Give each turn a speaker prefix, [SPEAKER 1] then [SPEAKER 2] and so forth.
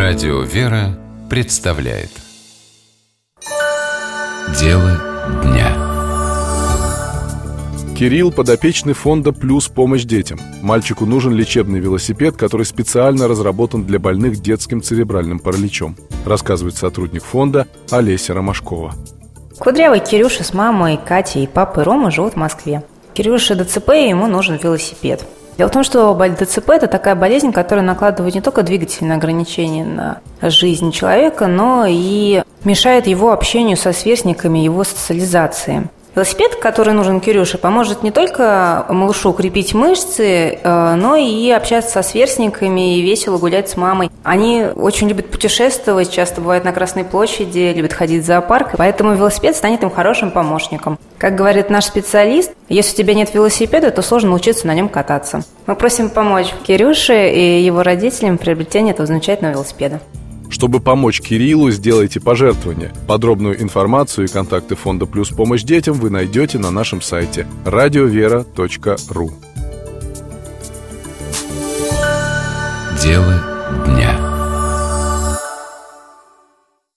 [SPEAKER 1] Радио «Вера» представляет Дело дня.
[SPEAKER 2] Кирилл – подопечный фонда «Плюс. Помощь детям». Мальчику нужен лечебный велосипед, который специально разработан для больных детским церебральным параличом, рассказывает сотрудник фонда Олеся Ромашкова.
[SPEAKER 3] Кудрявый Кирюша с мамой Катей и папой Ромой живут в Москве. Кирюше ДЦП, и ему нужен велосипед. Дело в том, что ДЦП – это такая болезнь, которая накладывает не только двигательные ограничения на жизнь человека, но и мешает его общению со сверстниками, его социализации. Велосипед, который нужен Кирюше, поможет не только малышу укрепить мышцы, но и общаться со сверстниками и весело гулять с мамой. Они очень любят путешествовать, часто бывают на Красной площади, любят ходить в зоопарк, поэтому велосипед станет им хорошим помощником. Как говорит наш специалист, если у тебя нет велосипеда, то сложно научиться на нем кататься. Мы просим помочь Кирюше и его родителям в приобретении этого замечательного велосипеда.
[SPEAKER 2] Чтобы помочь Кириллу, сделайте пожертвование. Подробную информацию и контакты фонда «Плюс. Помощь детям» вы найдете на нашем сайте radiovera.ru.
[SPEAKER 1] Дело дня.